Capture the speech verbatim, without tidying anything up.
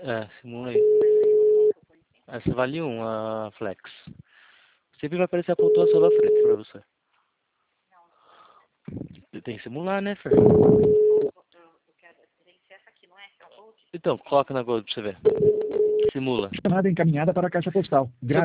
É, simula aí. Essa vale um, a Flex. Sempre vai aparecer a pontuação da frente pra você. Tem que simular, né, Fer? Então, coloca na Gold pra você ver. Simula. Chamada encaminhada para a caixa postal.